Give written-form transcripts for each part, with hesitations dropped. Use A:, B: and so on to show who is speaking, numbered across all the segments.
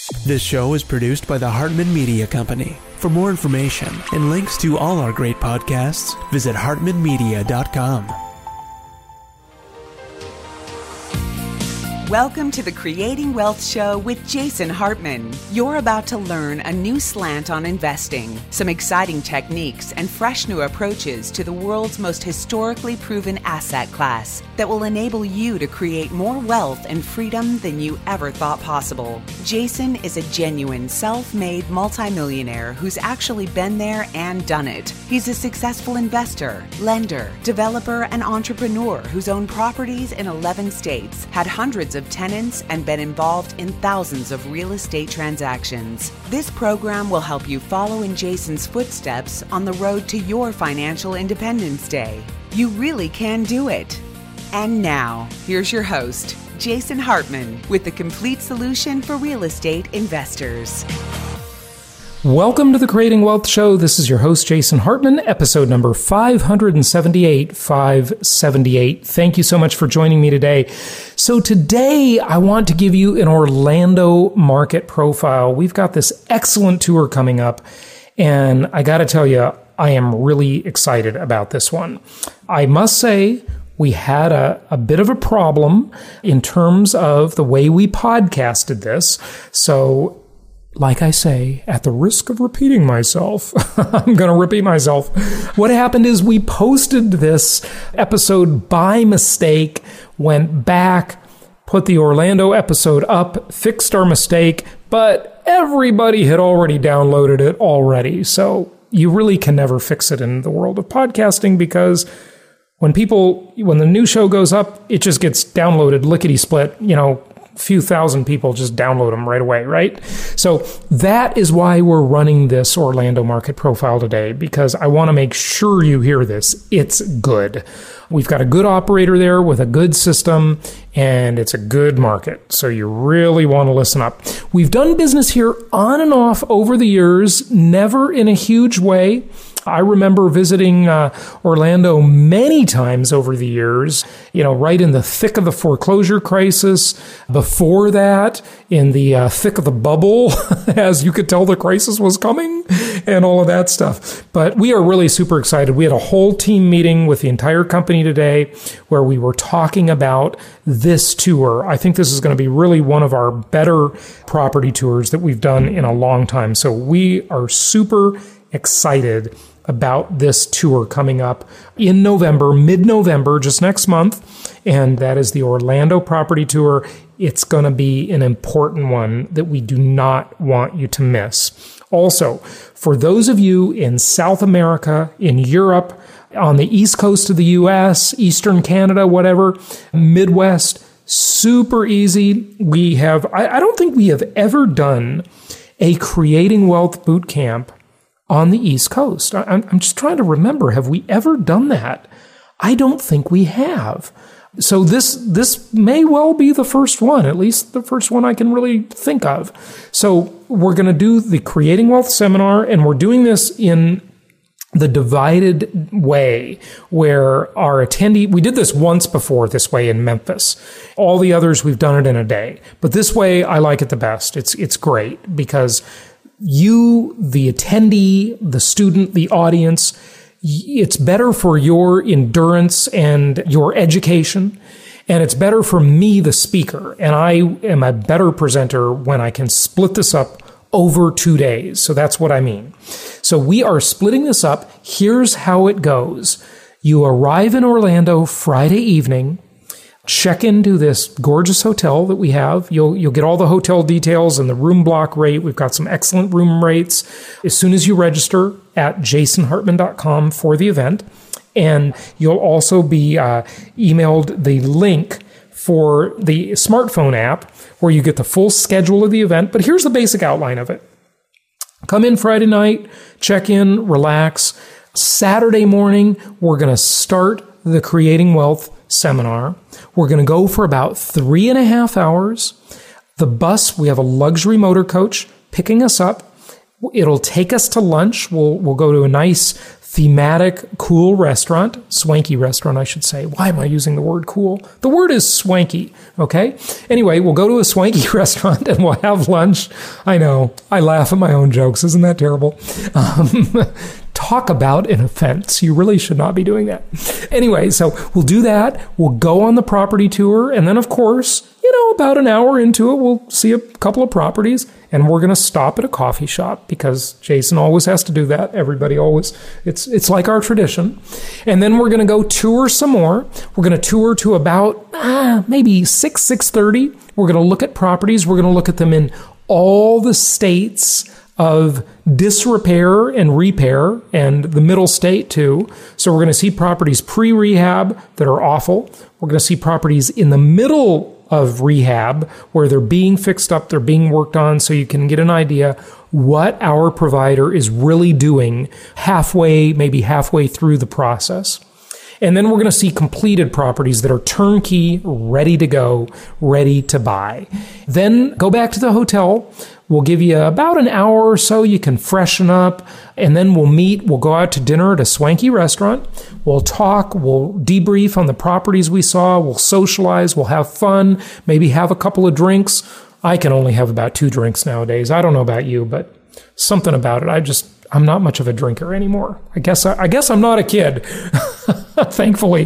A: This show is produced by the Hartman Media Company. For more information and links to all our great podcasts, visit hartmanmedia.com.
B: Welcome to the Creating Wealth Show with Jason Hartman. You're about to learn a new slant on investing, some exciting techniques, and fresh new approaches to the world's most historically proven asset class that will enable you to create more wealth and freedom than you ever thought possible. Jason is a genuine self-made multimillionaire who's actually been there and done it. He's a successful investor, lender, developer, and entrepreneur who's owned properties in 11 states, had hundreds of tenants, and been involved in thousands of real estate transactions. This program will help you follow in Jason's footsteps on the road to your financial independence day. You really can do it. And now, here's your host, Jason Hartman, with the complete solution for real estate investors.
C: Welcome to the Creating Wealth Show. This is your host, Jason Hartman, episode number 578. Thank you so much for joining me today. So today, I want to give you an Orlando market profile. We've got this excellent tour coming up, and I got to tell you, I am really excited about this one. I must say, we had a bit of a problem in terms of the way we podcasted this. So, like I say, at the risk of repeating myself, I'm going to repeat myself. What happened is we posted this episode by mistake, went back, put the Orlando episode up, fixed our mistake, but everybody had already downloaded it already. So you really can never fix it in the world of podcasting because when the new show goes up, it just gets downloaded lickety-split, few thousand people just download them right away, right? So that is why we're running this Orlando market profile today, because I want to make sure you hear this. It's good. We've got a good operator there with a good system, and it's a good market. So you really want to listen up. We've done business here on and off over the years, never in a huge way. I remember visiting Orlando many times over the years, right in the thick of the foreclosure crisis. Before that, in the thick of the bubble, as you could tell the crisis was coming and all of that stuff. But we are really super excited. We had a whole team meeting with the entire company today where we were talking about this tour. I think this is going to be really one of our better property tours that we've done in a long time. So we are super excited about this tour coming up in November, mid-November, just next month. And that is the Orlando property tour. It's going to be an important one that we do not want you to miss. Also, for those of you in South America, in Europe, on the East Coast of the US, Eastern Canada, whatever, Midwest, super easy. I don't think we have ever done a Creating Wealth boot camp on the East Coast. I'm just trying to remember, have we ever done that? I don't think we have. So this may well be the first one, at least the first one I can really think of. So we're going to do the Creating Wealth seminar, and we're doing this in the divided way where our attendee, we did this once before this way in Memphis. All the others, we've done it in a day. But this way, I like it the best. It's great because you, the attendee, the student, the audience, it's better for your endurance and your education, and it's better for me, the speaker. And I am a better presenter when I can split this up over 2 days. So that's what I mean. So we are splitting this up. Here's how it goes. You arrive in Orlando Friday evening, check into this gorgeous hotel that we have. You'll get all the hotel details and the room block rate. We've got some excellent room rates as soon as you register at jasonhartman.com for the event. And you'll also be emailed the link for the smartphone app where you get the full schedule of the event. But here's the basic outline of it. Come in Friday night, check in, relax. Saturday morning, we're going to start the Creating Wealth seminar. We're going to go for about 3.5 hours. The bus, we have a luxury motor coach picking us up. It'll take us to lunch. We'll go to a nice thematic, cool restaurant, swanky restaurant, I should say. Why am I using the word cool? The word is swanky, okay? Anyway, we'll go to a swanky restaurant and we'll have lunch. I know, I laugh at my own jokes. Isn't that terrible? Talk about an offense. You really should not be doing that. Anyway, so we'll do that. We'll go on the property tour. And then, of course, about an hour into it, we'll see a couple of properties, and we're going to stop at a coffee shop because Jason always has to do that. Everybody always, it's like our tradition. And then we're going to go tour some more. We're going to tour to about maybe 6:30. We're going to look at properties. We're going to look at them in all the states of disrepair and repair, and the middle state too. So we're going to see properties pre-rehab that are awful. We're going to see properties in the middle of rehab where they're being fixed up, they're being worked on, so you can get an idea what our provider is really doing maybe halfway through the process. And then we're going to see completed properties that are turnkey, ready to go, ready to buy. Then go back to the hotel. We'll give you about an hour or so. You can freshen up, and then we'll go out to dinner at a swanky restaurant. We'll talk, we'll debrief on the properties we saw, we'll socialize, we'll have fun, maybe have a couple of drinks. I can only have about 2 drinks nowadays. I don't know about you, but something about it. I'm not much of a drinker anymore. I guess I'm not a kid, thankfully.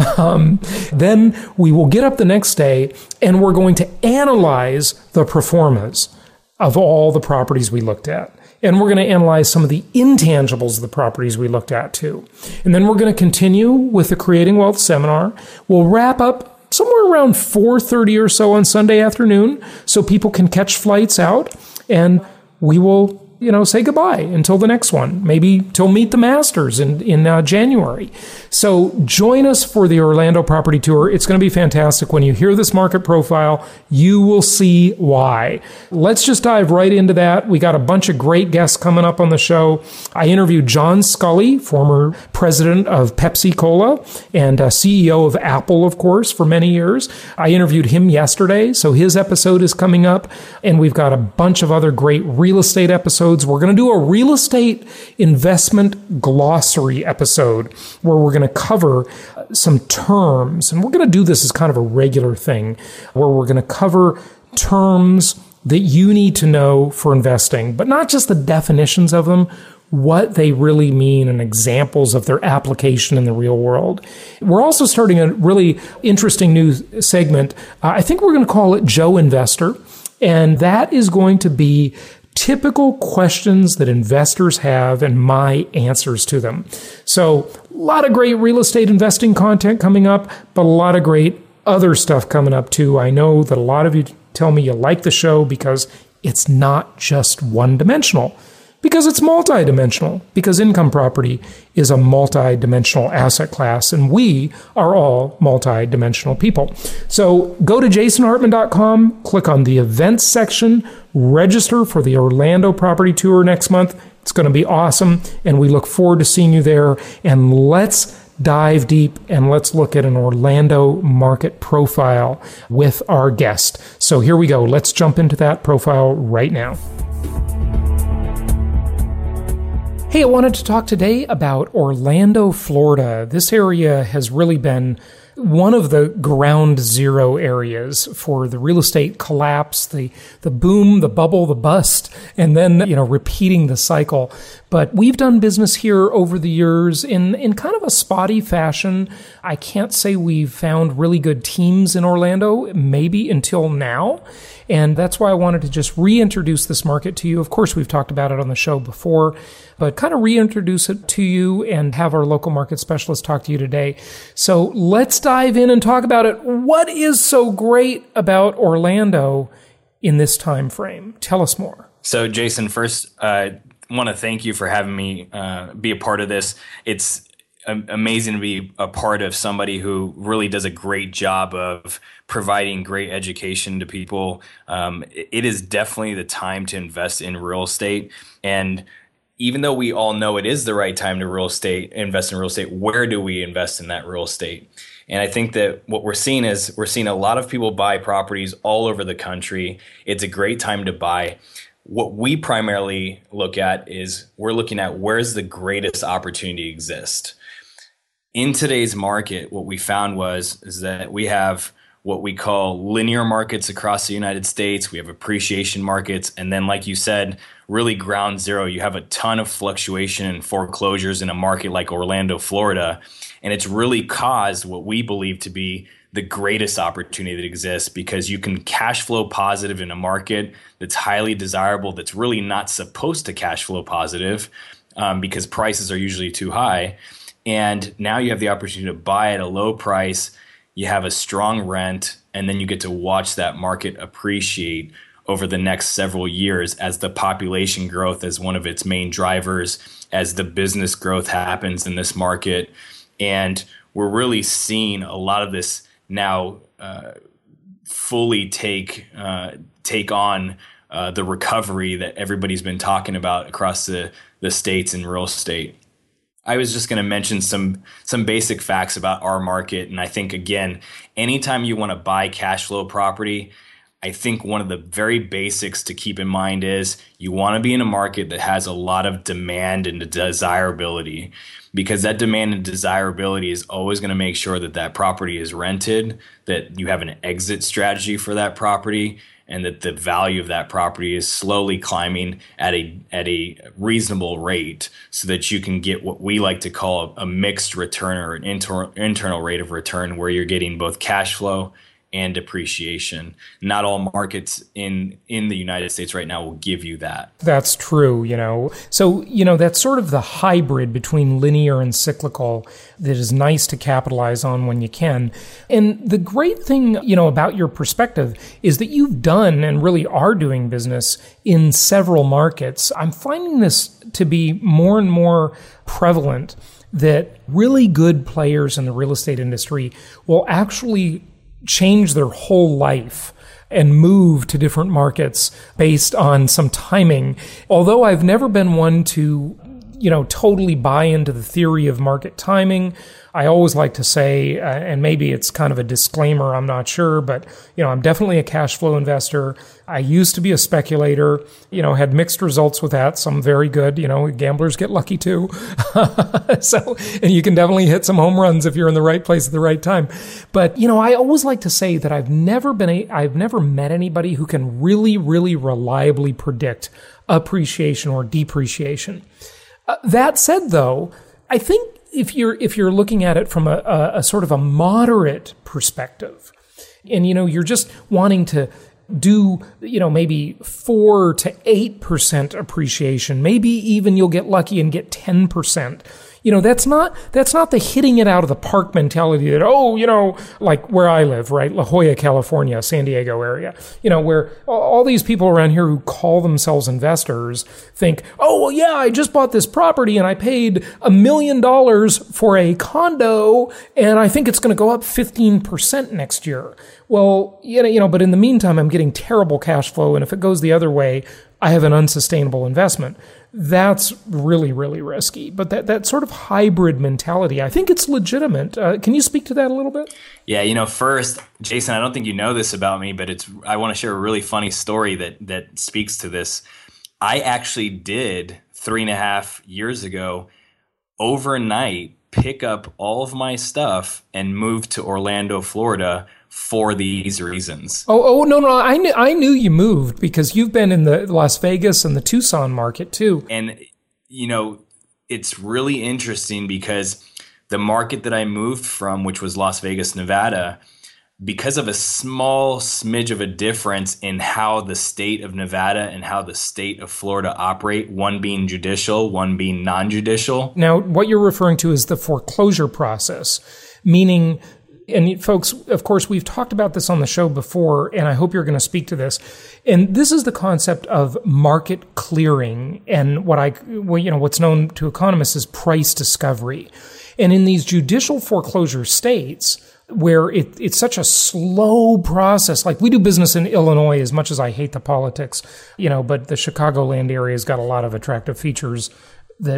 C: Then we will get up the next day and we're going to analyze the pro formas of all the properties we looked at. And we're going to analyze some of the intangibles of the properties we looked at too. And then we're going to continue with the Creating Wealth seminar. We'll wrap up somewhere around 4:30 or so on Sunday afternoon so people can catch flights out, and we will say goodbye until the next one, maybe till Meet the Masters in January. So join us for the Orlando property tour. It's going to be fantastic. When you hear this market profile, you will see why. Let's just dive right into that. We got a bunch of great guests coming up on the show. I interviewed John Scully, former president of Pepsi Cola and CEO of Apple, of course, for many years. I interviewed him yesterday, so his episode is coming up. And we've got a bunch of other great real estate episodes. We're going to do a real estate investment glossary episode where we're going to cover some terms. And we're going to do this as kind of a regular thing where we're going to cover terms that you need to know for investing, but not just the definitions of them, what they really mean and examples of their application in the real world. We're also starting a really interesting new segment. I think we're going to call it Joe Investor. And that is going to be typical questions that investors have and my answers to them. So a lot of great real estate investing content coming up, but a lot of great other stuff coming up too. I know that a lot of you tell me you like the show because it's not just one-dimensional, because it's multi-dimensional, because income property is a multi-dimensional asset class, and we are all multi-dimensional people. So go to jasonhartman.com, click on the events section, register for the Orlando property tour next month. It's going to be awesome, and we look forward to seeing you there. And let's dive deep and let's look at an Orlando market profile with our guest. So here we go. Let's jump into that profile right now. Hey, I wanted to talk today about Orlando, Florida. This area has really been one of the ground zero areas for the real estate collapse, the boom, the bubble, the bust, and then, repeating the cycle. But we've done business here over the years in kind of a spotty fashion. I can't say we've found really good teams in Orlando, maybe until now. And that's why I wanted to just reintroduce this market to you. Of course, we've talked about it on the show before, but kind of reintroduce it to you and have our local market specialist talk to you today. So let's dive in and talk about it. What is so great about Orlando in this time frame? Tell us more.
D: So, Jason, first, I want to thank you for having me be a part of this. It's amazing to be a part of somebody who really does a great job of providing great education to people. It is definitely the time to invest in real estate. And even though we all know it is the right time to invest in real estate, where do we invest in that real estate? And I think that what we're seeing is a lot of people buy properties all over the country. It's a great time to buy. what we primarily look at is we're looking at where's the greatest opportunity exist. In today's market, what we found is that we have what we call linear markets across the United States. We have appreciation markets. And then, like you said, really ground zero. You have a ton of fluctuation and foreclosures in a market like Orlando, Florida. And it's really caused what we believe to be the greatest opportunity that exists, because you can cash flow positive in a market that's highly desirable, that's really not supposed to cash flow positive because prices are usually too high. And now you have the opportunity to buy at a low price. You have a strong rent, and then you get to watch that market appreciate over the next several years as the population growth as one of its main drivers, as the business growth happens in this market. And we're really seeing a lot of this now fully take on the recovery that everybody's been talking about across the states in real estate. I was just going to mention some basic facts about our market. And I think, again, anytime you want to buy cash flow property, I think one of the very basics to keep in mind is you want to be in a market that has a lot of demand and desirability, because that demand and desirability is always going to make sure that that property is rented, that you have an exit strategy for that property, and that the value of that property is slowly climbing at a reasonable rate, so that you can get what we like to call a mixed return, or an internal rate of return, where you're getting both cash flow and depreciation. Not all markets in the United States right now will give you that.
C: That's true, So, that's sort of the hybrid between linear and cyclical that is nice to capitalize on when you can. And the great thing, about your perspective is that you've done and really are doing business in several markets. I'm finding this to be more and more prevalent, that really good players in the real estate industry will actually change their whole life and move to different markets based on some timing. Although I've never been one to, totally buy into the theory of market timing, I always like to say, and maybe it's kind of a disclaimer, I'm not sure, but, I'm definitely a cash flow investor. I used to be a speculator, had mixed results with that. Some very good, gamblers get lucky too. And you can definitely hit some home runs if you're in the right place at the right time. But, I always like to say that I've never met anybody who can really, really reliably predict appreciation or depreciation. That said, though, I think if you're looking at it from a sort of a moderate perspective, and you're just wanting to do maybe 4 to 8% appreciation, maybe even you'll get lucky and get 10%. That's not the hitting it out of the park mentality that, like where I live, right? La Jolla, California, San Diego area, where all these people around here who call themselves investors think, oh, well, yeah, I just bought this property and I paid $1 million for a condo and I think it's going to go up 15% next year. Well, but in the meantime, I'm getting terrible cash flow. And if it goes the other way, I have an unsustainable investment. That's really, really risky. But that sort of hybrid mentality, I think it's legitimate. Can you speak to that a little bit?
D: Yeah, first, Jason, I don't think you know this about me, but I want to share a really funny story that speaks to this. I actually did 3.5 years ago, overnight, pick up all of my stuff and move to Orlando, Florida, for these reasons.
C: Oh no! I knew you moved because you've been in the Las Vegas and the Tucson market too.
D: And it's really interesting because the market that I moved from, which was Las Vegas, Nevada, because of a small smidge of a difference in how the state of Nevada and how the state of Florida operate, one being judicial, one being non-judicial.
C: Now, what you're referring to is the foreclosure process, meaning. And folks, of course, we've talked about this on the show before, and I hope you're going to speak to this. And this is the concept of market clearing and what's known to economists as price discovery. And in these judicial foreclosure states, where it's such a slow process, like we do business in Illinois, as much as I hate the politics, but the Chicagoland area has got a lot of attractive features that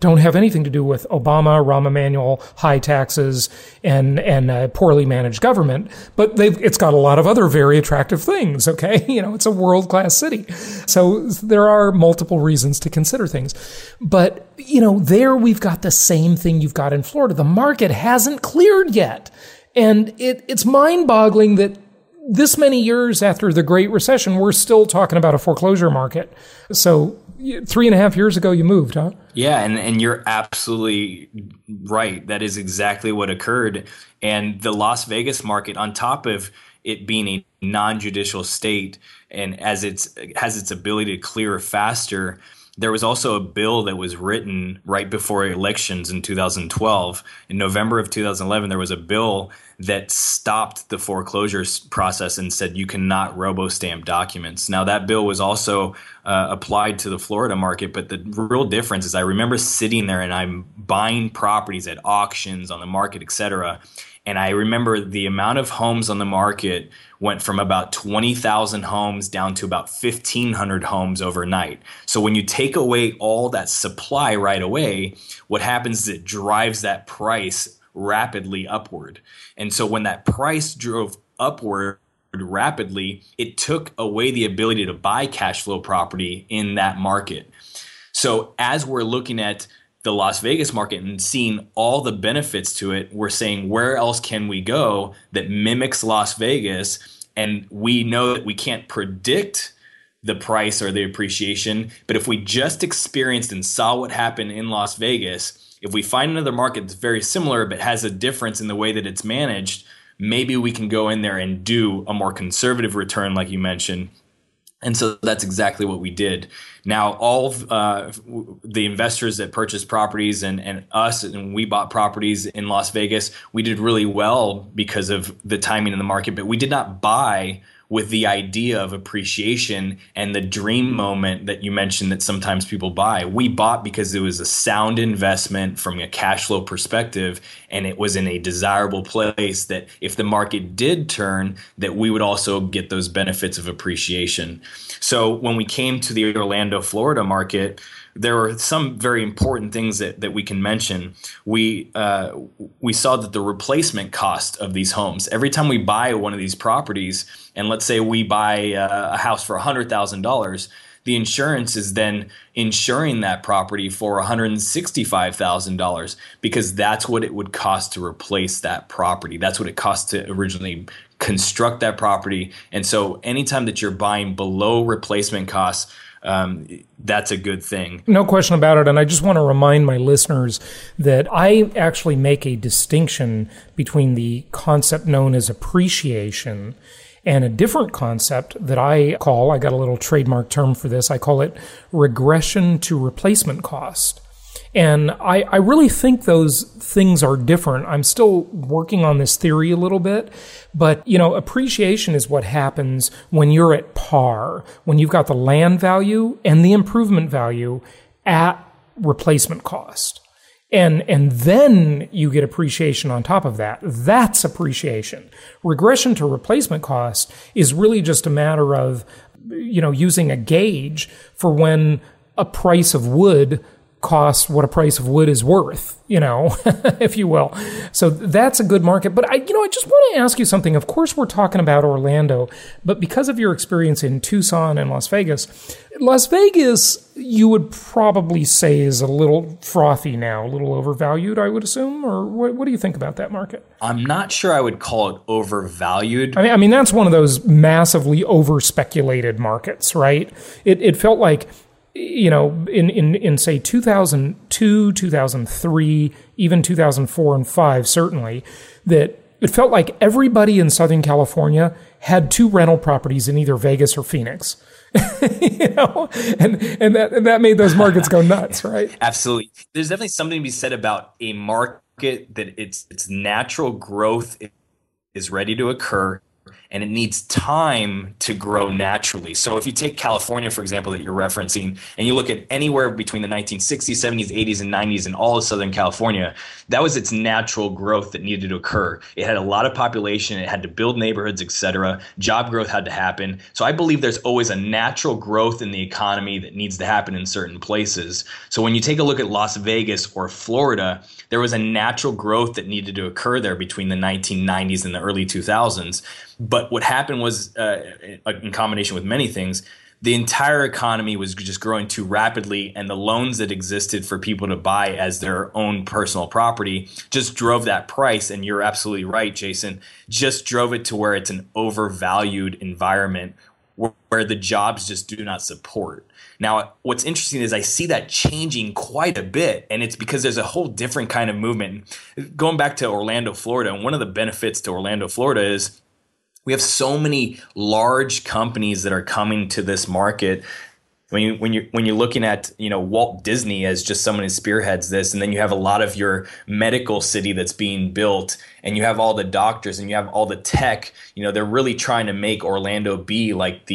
C: don't have anything to do with Obama, Rahm Emanuel, high taxes, and a poorly managed government. But it's got a lot of other very attractive things, okay? It's a world-class city. So there are multiple reasons to consider things. But, there we've got the same thing you've got in Florida. The market hasn't cleared yet. And it's mind-boggling that this many years after the Great Recession, we're still talking about a foreclosure market. So 3.5 years ago, you moved, huh?
D: Yeah, and you're absolutely right. That is exactly what occurred. And the Las Vegas market, on top of it being a non-judicial state, and as it has its ability to clear faster, there was also a bill that was written right before elections in 2012. In November of 2011, there was a bill that stopped the foreclosure process and said you cannot robo-stamp documents. Now, that bill was also applied to the Florida market, but the real difference is I remember sitting there and I'm buying properties at auctions, on the market, et cetera. And I remember the amount of homes on the market went from about 20,000 homes down to about 1,500 homes overnight. So when you take away all that supply right away, what happens is it drives that price rapidly upward. And so when that price drove upward rapidly, it took away the ability to buy cash flow property in that market. So as we're looking at the Las Vegas market and seeing all the benefits to it, we're saying, where else can we go that mimics Las Vegas? And we know that we can't predict the price or the appreciation, but if we just experienced and saw what happened in Las Vegas, if we find another market that's very similar but has a difference in the way that it's managed, maybe we can go in there and do a more conservative return like you mentioned. And so that's exactly what we did. Now, all of the investors that purchased properties and us, and we bought properties in Las Vegas, we did really well because of the timing in the market, but we did not buy with the idea of appreciation and the dream moment that you mentioned that sometimes people buy. We bought because it was a sound investment from a cash flow perspective, and it was in a desirable place that if the market did turn, that we would also get those benefits of appreciation. So when we came to the Orlando, Florida market, there were some very important things that we can mention. We saw that the replacement cost of these homes, every time we buy one of these properties, and let's say we buy a house for $100,000, the insurance is then insuring that property for $165,000 because that's what it would cost to replace that property. That's what it cost to originally construct that property. And so anytime that you're buying below replacement costs, that's a good thing.
C: No question about it. And I just want to remind my listeners that I actually make a distinction between the concept known as appreciation and a different concept that I got a little trademark term for this, I call it regression to replacement cost. And I really think those things are different. I'm still working on this theory a little bit, but, appreciation is what happens when you're at par, when you've got the land value and the improvement value at replacement cost. And then you get appreciation on top of that. That's appreciation. Regression to replacement cost is really just a matter of, using a gauge for when a price of wood costs what a price of wood is worth, if you will. So that's a good market. But I just want to ask you something. Of course, we're talking about Orlando, but because of your experience in Tucson and Las Vegas, you would probably say is a little frothy now, a little overvalued, I would assume. Or what do you think about that market?
D: I'm not sure I would call it overvalued.
C: I mean, that's one of those massively over-speculated markets, right? It felt like, in say 2002, 2003, even 2004 and 5, certainly, that it felt like everybody in Southern California had 2 rental properties in either Vegas or Phoenix. And that made those markets go nuts, right?
D: Absolutely. There's definitely something to be said about a market that its natural growth is ready to occur. and it needs time to grow naturally. So if you take California, for example, that you're referencing, and you look at anywhere between the 1960s, 70s, 80s, and 90s in all of Southern California, that was its natural growth that needed to occur. It had a lot of population, it had to build neighborhoods, et cetera. Job growth had to happen. So I believe there's always a natural growth in the economy that needs to happen in certain places. So when you take a look at Las Vegas or Florida, there was a natural growth that needed to occur there between the 1990s and the early 2000s. But what happened was, in combination with many things, the entire economy was just growing too rapidly, and the loans that existed for people to buy as their own personal property just drove that price. And you're absolutely right, Jason, just drove it to where it's an overvalued environment where the jobs just do not support. Now, what's interesting is I see that changing quite a bit, and it's because there's a whole different kind of movement. Going back to Orlando, Florida, and one of the benefits to Orlando, Florida is we have so many large companies that are coming to this market. When you're looking at Walt Disney as just someone who spearheads this, and then you have a lot of your medical city that's being built, and you have all the doctors, and you have all the tech. They're really trying to make Orlando be like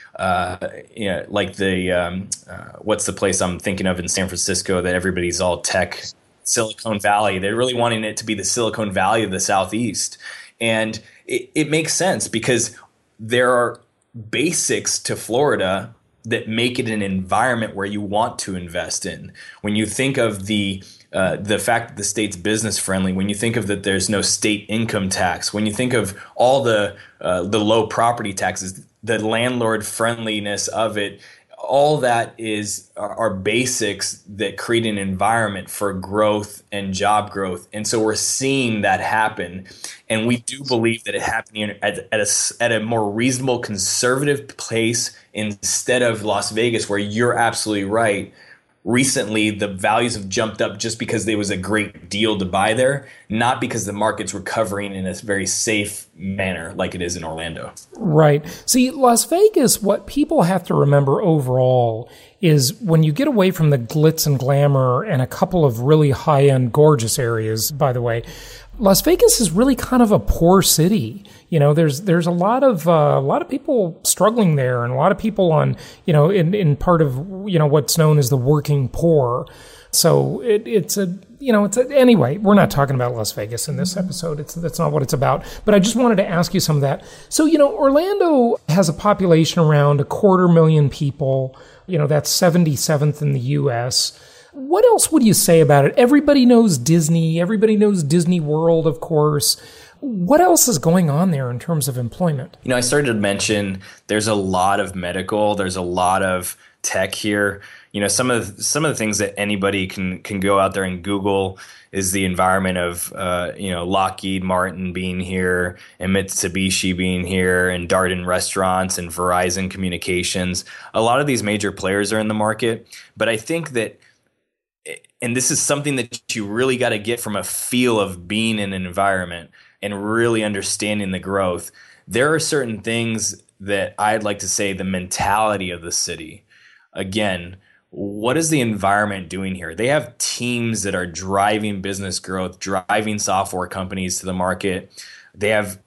D: what's the place I'm thinking of in San Francisco that everybody's all tech? Silicon Valley. They're really wanting it to be the Silicon Valley of the Southeast, and it makes sense because there are basics to Florida that make it an environment where you want to invest in. When you think of the fact that the state's business friendly, when you think of that there's no state income tax, when you think of all the low property taxes, the landlord friendliness of it, all that are basics that create an environment for growth and job growth. And so we're seeing that happen. And we do believe that it happening at a more reasonable, conservative place instead of Las Vegas, where you're absolutely right. Recently, the values have jumped up just because there was a great deal to buy there, not because the market's recovering in a very safe manner like it is in Orlando.
C: Right. See, Las Vegas, what people have to remember overall is when you get away from the glitz and glamour and a couple of really high-end, gorgeous areas, by the way, Las Vegas is really kind of a poor city. There's a lot of people struggling there, and a lot of people on, in part of, what's known as the working poor. So anyway, we're not talking about Las Vegas in this episode. That's not what it's about. But I just wanted to ask you some of that. So, Orlando has a population around 250,000 people. That's 77th in the U.S. What else would you say about it? Everybody knows Disney. Everybody knows Disney World, of course. What else is going on there in terms of employment?
D: I started to mention there's a lot of medical. There's a lot of tech here. Some of the things that anybody can go out there and Google is the environment of Lockheed Martin being here and Mitsubishi being here and Darden Restaurants and Verizon Communications. A lot of these major players are in the market, but I think that, and this is something that you really got to get from a feel of being in an environment and really understanding the growth. There are certain things that I'd like to say the mentality of the city. Again, what is the environment doing here? They have teams that are driving business growth, driving software companies to the market. They have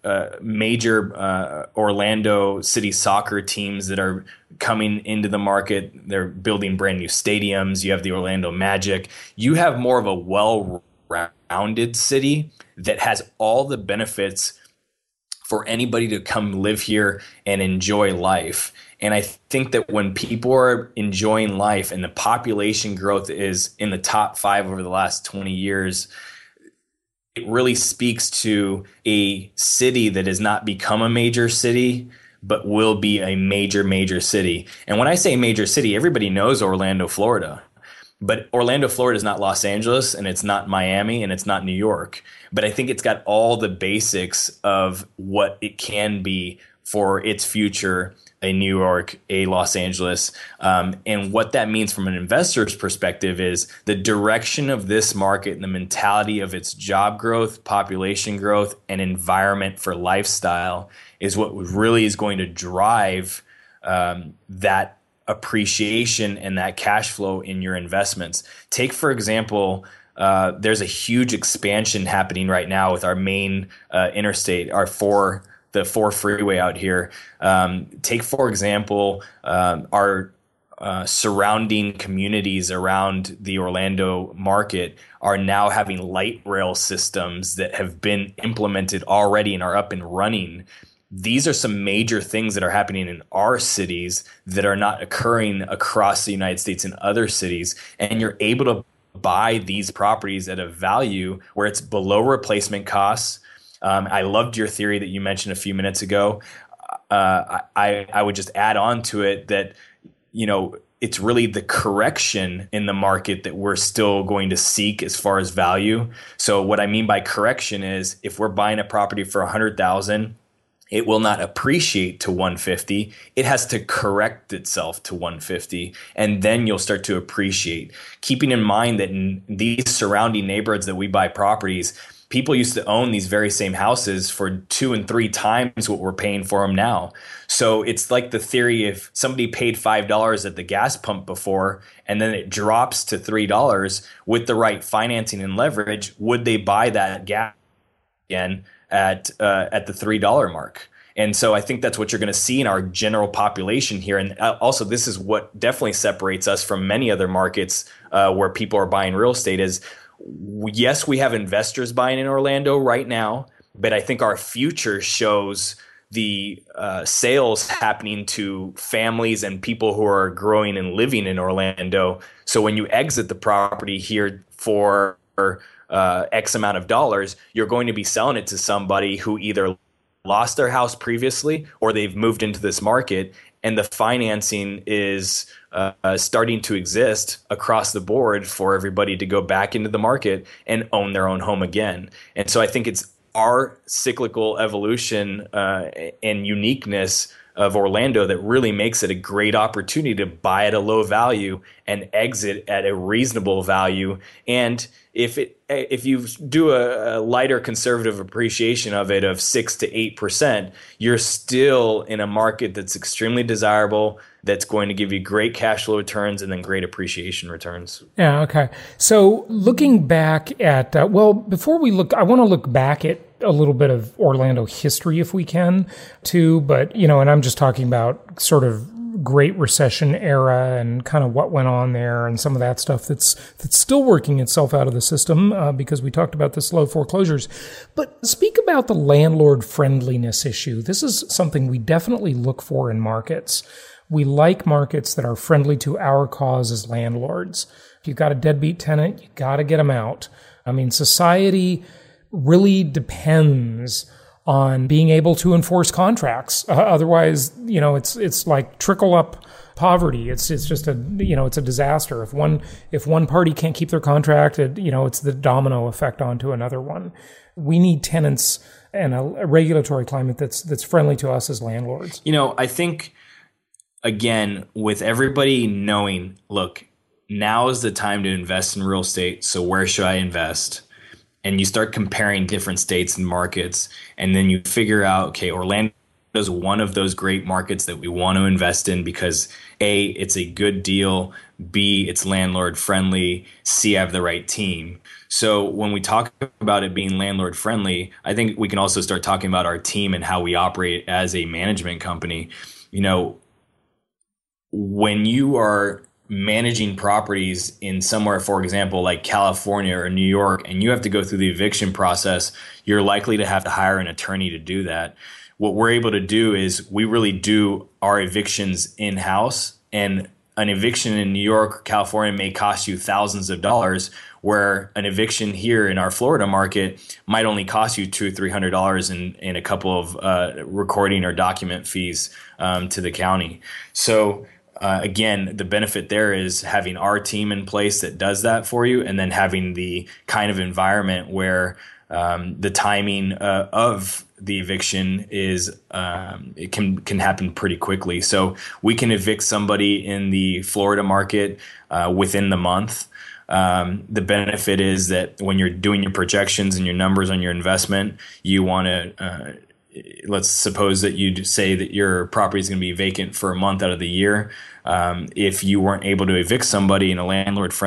D: major Orlando City soccer teams that are coming into the market. They're building brand new stadiums. You have the Orlando Magic. You have more of a well-rounded city that has all the benefits for anybody to come live here and enjoy life. And I think that when people are enjoying life and the population growth is in the top 5 over the last 20 years, it really speaks to a city that has not become a major city, but will be a major, major city. And when I say major city, everybody knows Orlando, Florida. But Orlando, Florida is not Los Angeles, and it's not Miami, and it's not New York. But I think it's got all the basics of what it can be for its future, a New York, a Los Angeles. And what that means from an investor's perspective is the direction of this market and the mentality of its job growth, population growth, and environment for lifestyle is what really is going to drive that appreciation and that cash flow in your investments. Take, for example, there's a huge expansion happening right now with our main interstate, our 4 the 4 freeway out here. Take, for example, our surrounding communities around the Orlando market are now having light rail systems that have been implemented already and are up and running. These are some major things that are happening in our cities that are not occurring across the United States in other cities. And you're able to buy these properties at a value where it's below replacement costs. I loved your theory that you mentioned a few minutes ago. I would just add on to it that, it's really the correction in the market that we're still going to seek as far as value. So what I mean by correction is if we're buying a property for $100,000, it will not appreciate to $150. It has to correct itself to $150, and then you'll start to appreciate. Keeping in mind that in these surrounding neighborhoods that we buy properties, people used to own these very same houses for 2 and 3 times what we're paying for them now. So it's like the theory, if somebody paid $5 at the gas pump before and then it drops to $3 with the right financing and leverage, would they buy that gas again at the $3 mark? And so I think that's what you're going to see in our general population here. And also, this is what definitely separates us from many other markets where people are buying real estate is, yes, we have investors buying in Orlando right now, but I think our future shows the sales happening to families and people who are growing and living in Orlando. So when you exit the property here for X amount of dollars, you're going to be selling it to somebody who either lost their house previously or they've moved into this market, and the financing is starting to exist across the board for everybody to go back into the market and own their own home again. And so I think it's our cyclical evolution and uniqueness of Orlando that really makes it a great opportunity to buy at a low value and exit at a reasonable value. And if you do a lighter conservative appreciation of it of 6 to 8%, you're still in a market that's extremely desirable, that's going to give you great cash flow returns and then great appreciation returns.
C: Yeah, okay. So looking back at, before we look, I want to look back at a little bit of Orlando history if we can too, but, and I'm just talking about sort of Great Recession era and kind of what went on there and some of that stuff that's still working itself out of the system because we talked about the slow foreclosures. But speak about the landlord friendliness issue. This is something we definitely look for in markets. We like markets that are friendly to our cause as landlords. If you've got a deadbeat tenant, you got to get them out. I mean, society really depends on being able to enforce contracts. Otherwise, it's like trickle up poverty. It's just it's a disaster. If one party can't keep their contract, it's the domino effect onto another one. We need tenants and a regulatory climate that's friendly to us as landlords.
D: I think, again, with everybody knowing, look, now is the time to invest in real estate. So where should I invest? And you start comparing different states and markets, and then you figure out, okay, Orlando is one of those great markets that we want to invest in because A, it's a good deal, B, it's landlord friendly, C, I have the right team. So when we talk about it being landlord friendly, I think we can also start talking about our team and how we operate as a management company. When you are managing properties in somewhere, for example, like California or New York, and you have to go through the eviction process, you're likely to have to hire an attorney to do that. What we're able to do is we really do our evictions in-house, and an eviction in New York or California may cost you thousands of dollars, where an eviction here in our Florida market might only cost you $200 or $300 in a couple of recording or document fees to the county. So again, the benefit there is having our team in place that does that for you, and then having the kind of environment where the timing of the eviction is it can happen pretty quickly. So we can evict somebody in the Florida market within the month. The benefit is that when you're doing your projections and your numbers on your investment, you want to let's suppose that you say that your property is going to be vacant for a month out of the year. If you weren't able to evict somebody in a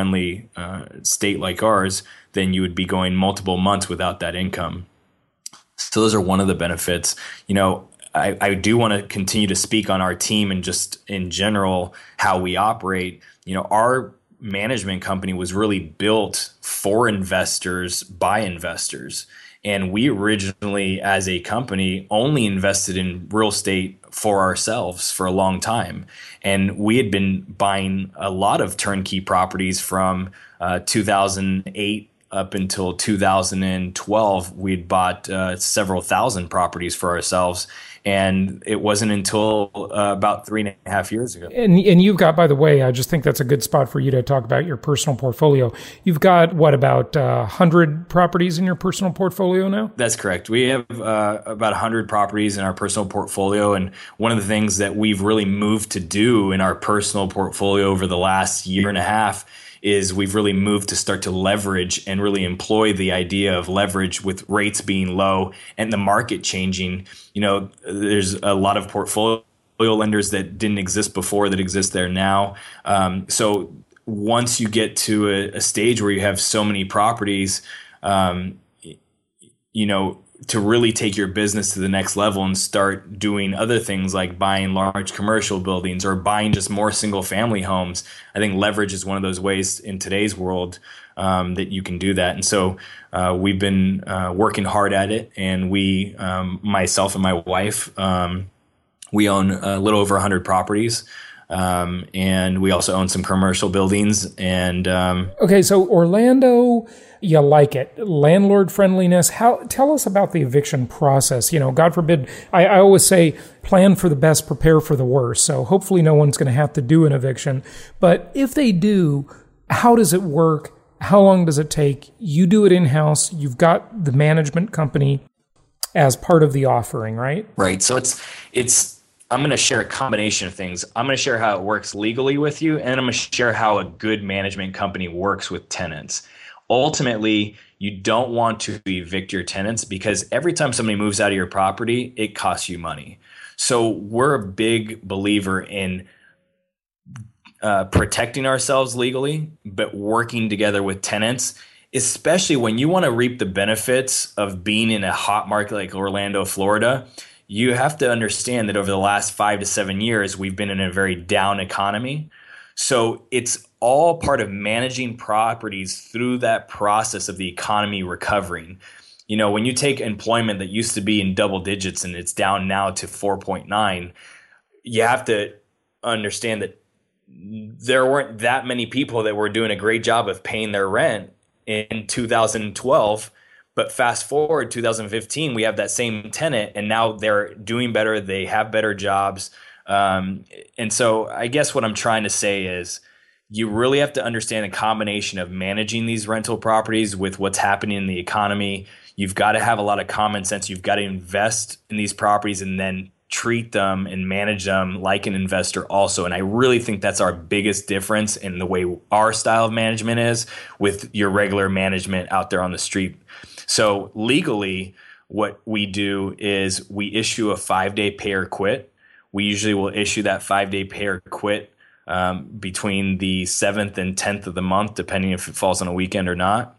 D: landlord-friendly state like ours, then you would be going multiple months without that income. So those are one of the benefits. I do want to continue to speak on our team and just in general how we operate. Our management company was really built for investors by investors. And we originally, as a company, only invested in real estate for ourselves for a long time. And we had been buying a lot of turnkey properties from 2008 up until 2012. We'd bought several thousand properties for ourselves. And it wasn't until about 3.5 years ago.
C: And you've got, by the way, I just think that's a good spot for you to talk about your personal portfolio. You've got, about 100 properties in your personal portfolio now?
D: That's correct. We have about 100 properties in our personal portfolio. And one of the things that we've really moved to do in our personal portfolio over the last year and a half is we've really moved to start to leverage and really employ the idea of leverage with rates being low and the market changing. There's a lot of portfolio lenders that didn't exist before that exist there now. So once you get to a stage where you have so many properties, to really take your business to the next level and start doing other things like buying large commercial buildings or buying just more single family homes. I think leverage is one of those ways in today's world that you can do that. And so we've been working hard at it. And we, myself and my wife, we own a little over 100 properties. And we also own some commercial buildings. And
C: okay, so Orlando, you like it. Landlord friendliness. Tell us about the eviction process. God forbid, I always say plan for the best, prepare for the worst. So hopefully no one's going to have to do an eviction. But if they do, how does it work? How long does it take? You do it in-house. You've got the management company as part of the offering, right?
D: Right. So it's I'm going to share a combination of things. I'm going to share how it works legally with you, and I'm going to share how a good management company works with tenants. Ultimately, you don't want to evict your tenants because every time somebody moves out of your property, it costs you money. So we're a big believer in protecting ourselves legally, but working together with tenants, especially when you want to reap the benefits of being in a hot market like Orlando, Florida. You have to understand that over the last 5 to 7 years, we've been in a very down economy. So it's all part of managing properties through that process of the economy recovering. When you take employment that used to be in double digits and it's down now to 4.9, you have to understand that there weren't that many people that were doing a great job of paying their rent in 2012. But fast forward 2015, we have that same tenant, and now they're doing better. They have better jobs. And so I guess what I'm trying to say is you really have to understand a combination of managing these rental properties with what's happening in the economy. You've got to have a lot of common sense. You've got to invest in these properties and then treat them and manage them like an investor also. And I really think that's our biggest difference in the way our style of management is with your regular management out there on the street. So legally, what we do is we issue a 5-day pay or quit. We usually will issue that 5-day pay or quit between the 7th and 10th of the month, depending if it falls on a weekend or not.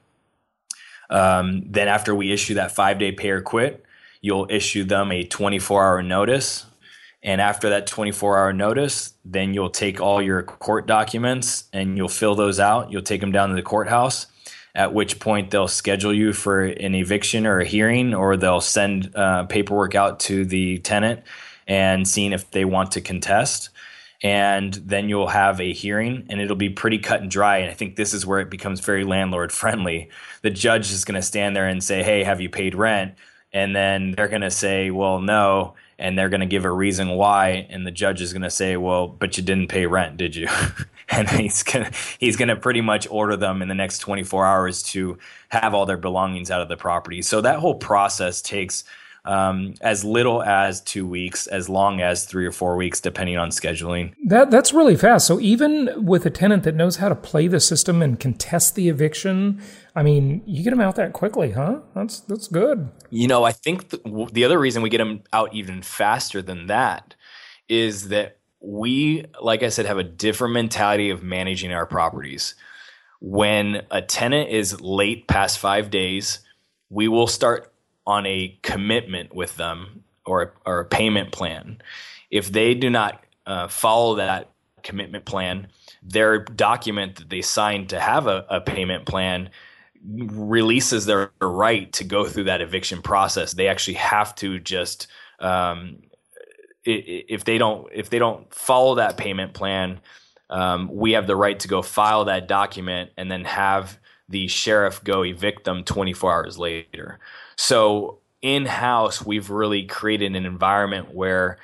D: Then after we issue that 5-day pay or quit, you'll issue them a 24-hour notice. And after that 24-hour notice, then you'll take all your court documents and you'll fill those out. You'll take them down to the courthouse, at which point they'll schedule you for an eviction or a hearing, or they'll send paperwork out to the tenant and seeing if they want to contest. And then you'll have a hearing, and it'll be pretty cut and dry. And I think this is where it becomes very landlord friendly. The judge is going to stand there and say, hey, have you paid rent? And then they're going to say, well, no. And they're going to give a reason why. And the judge is going to say, well, but you didn't pay rent, did you? And he's going to pretty much order them in the next 24 hours to have all their belongings out of the property. So that whole process takes as little as 2 weeks, as long as 3 or 4 weeks, depending on scheduling.
C: That's really fast. So even with a tenant that knows how to play the system and contest the eviction, I mean, you get them out that quickly, huh? That's good.
D: I think the other reason we get them out even faster than that is that we, like I said, have a different mentality of managing our properties. When a tenant is late past 5 days, we will start on a commitment with them or a payment plan. If they do not follow that commitment plan, their document that they signed to have a payment plan releases their right to go through that eviction process. They actually have to just if they don't follow that payment plan, we have the right to go file that document and then have the sheriff go evict them 24 hours later. So in-house, we've really created an environment where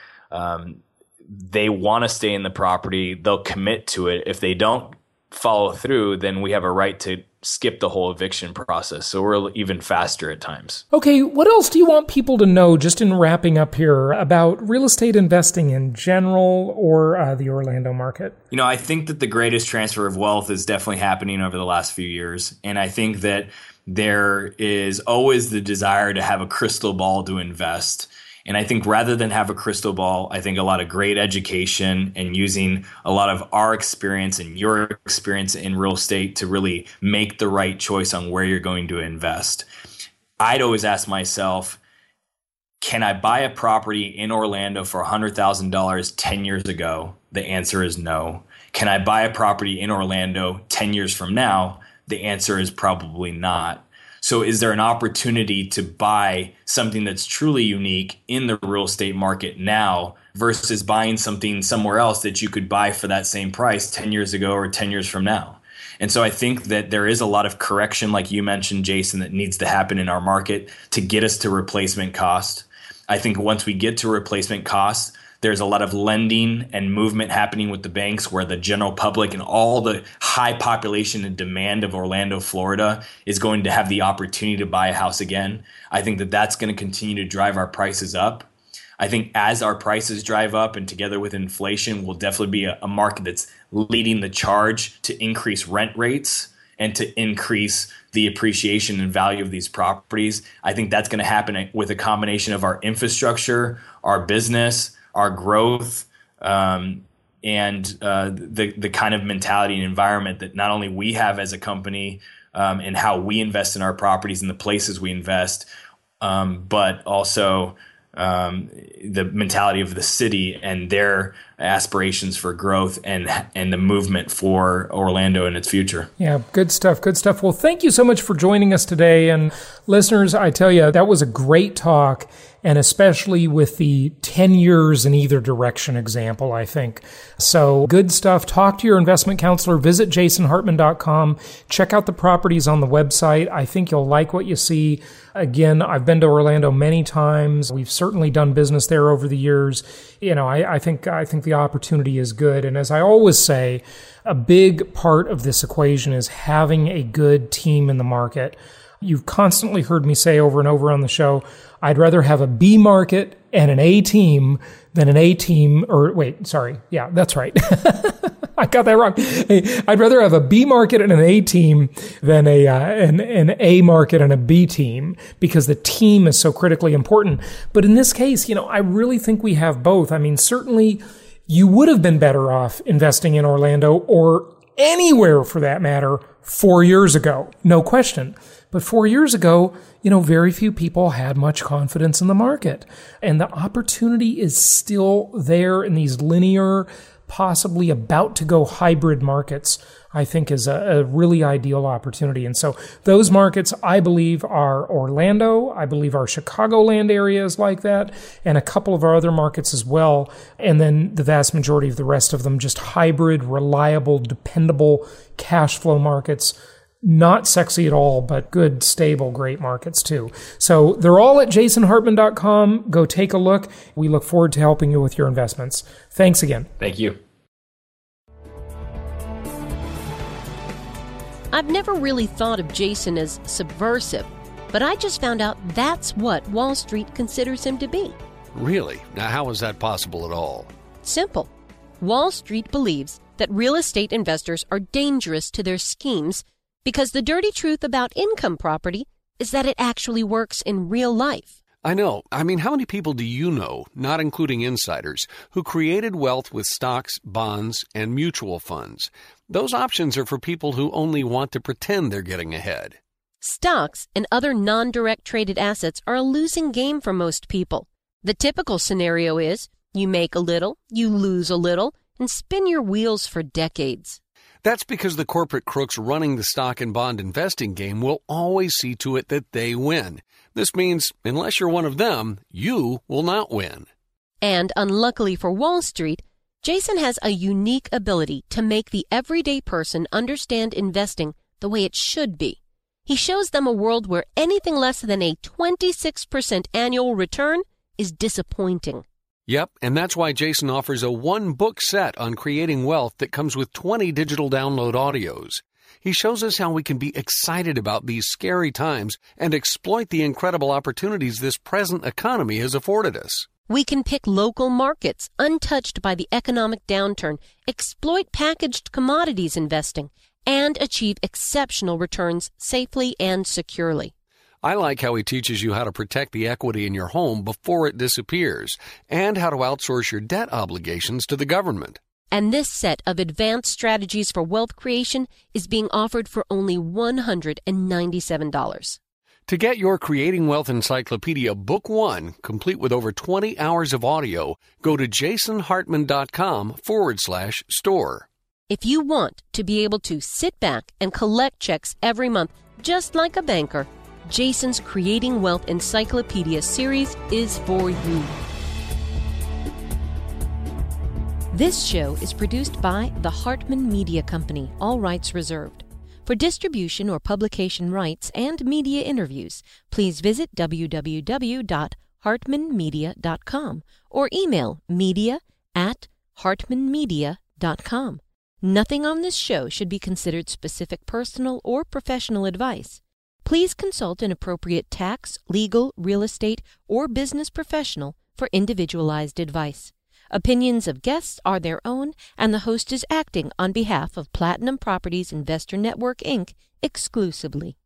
D: they want to stay in the property. They'll commit to it. If they don't follow through, then we have a right to skip the whole eviction process. So we're even faster at times.
C: Okay, what else do you want people to know, just in wrapping up here, about real estate investing in general or the Orlando market?
D: I think that the greatest transfer of wealth is definitely happening over the last few years. And I think that there is always the desire to have a crystal ball to invest. And I think rather than have a crystal ball, I think a lot of great education and using a lot of our experience and your experience in real estate to really make the right choice on where you're going to invest. I'd always ask myself, can I buy a property in Orlando for $100,000 10 years ago? The answer is no. Can I buy a property in Orlando 10 years from now? The answer is probably not. So is there an opportunity to buy something that's truly unique in the real estate market now versus buying something somewhere else that you could buy for that same price 10 years ago or 10 years from now? And so I think that there is a lot of correction, like you mentioned, Jason, that needs to happen in our market to get us to replacement cost. I think once we get to replacement cost, there's a lot of lending and movement happening with the banks where the general public and all the high population and demand of Orlando, Florida is going to have the opportunity to buy a house again. I think that that's going to continue to drive our prices up. I think as our prices drive up and together with inflation, will definitely be a market that's leading the charge to increase rent rates and to increase the appreciation and value of these properties. I think that's going to happen with a combination of our infrastructure, our business, our growth, and the kind of mentality and environment that not only we have as a company and how we invest in our properties and the places we invest, but also the mentality of the city and their aspirations for growth and the movement for Orlando and its future.
C: Yeah, good stuff, good stuff. Well, thank you so much for joining us today. And listeners, I tell you, that was a great talk, and especially with the 10 years in either direction example, I think. So good stuff. Talk to your investment counselor. Visit jasonhartman.com. Check out the properties on the website. I think you'll like what you see. Again, I've been to Orlando many times. We've certainly done business there over the years. I think the opportunity is good. And as I always say, a big part of this equation is having a good team in the market. You've constantly heard me say over and over on the show, I'd rather have a B market and an A team than an A team, or wait, sorry. Yeah, that's right. I got that wrong. I'd rather have a B market and an A team than an A market and a B team, because the team is so critically important. But in this case, I really think we have both. I mean, certainly you would have been better off investing in Orlando or anywhere for that matter 4 years ago. No question. But 4 years ago, very few people had much confidence in the market. And the opportunity is still there in these linear, possibly about to go hybrid markets, I think is a really ideal opportunity. And so those markets, I believe, are Orlando. I believe our Chicagoland area is like that, and a couple of our other markets as well. And then the vast majority of the rest of them, just hybrid, reliable, dependable cash flow markets. Not sexy at all, but good, stable, great markets too. So they're all at jasonhartman.com. Go take a look. We look forward to helping you with your investments. Thanks again.
D: Thank you.
E: I've never really thought of Jason as subversive, but I just found out that's what Wall Street considers him to be.
F: Really? Now, how is that possible at all?
E: Simple. Wall Street believes that real estate investors are dangerous to their schemes because the dirty truth about income property is that it actually works in real life.
F: I know. I mean, how many people do you know, not including insiders, who created wealth with stocks, bonds, and mutual funds? Those options are for people who only want to pretend they're getting ahead.
E: Stocks and other non-direct traded assets are a losing game for most people. The typical scenario is you make a little, you lose a little, and spin your wheels for decades.
F: That's because the corporate crooks running the stock and bond investing game will always see to it that they win. This means, unless you're one of them, you will not win.
E: And unluckily for Wall Street, Jason has a unique ability to make the everyday person understand investing the way it should be. He shows them a world where anything less than a 26% annual return is disappointing.
F: Yep, and that's why Jason offers a one-book set on creating wealth that comes with 20 digital download audios. He shows us how we can be excited about these scary times and exploit the incredible opportunities this present economy has afforded us.
E: We can pick local markets untouched by the economic downturn, exploit packaged commodities investing, and achieve exceptional returns safely and securely.
F: I like how he teaches you how to protect the equity in your home before it disappears and how to outsource your debt obligations to the government.
E: And this set of advanced strategies for wealth creation is being offered for only $197.
F: To get your Creating Wealth Encyclopedia Book 1, complete with over 20 hours of audio, go to jasonhartman.com/store.
E: If you want to be able to sit back and collect checks every month, just like a banker, Jason's Creating Wealth Encyclopedia series is for you. This show is produced by the Hartman Media Company, all rights reserved. For distribution or publication rights and media interviews, please visit www.hartmanmedia.com or email media@hartmanmedia.com. Nothing on this show should be considered specific personal or professional advice. Please consult an appropriate tax, legal, real estate, or business professional for individualized advice. Opinions of guests are their own, and the host is acting on behalf of Platinum Properties Investor Network, Inc. exclusively.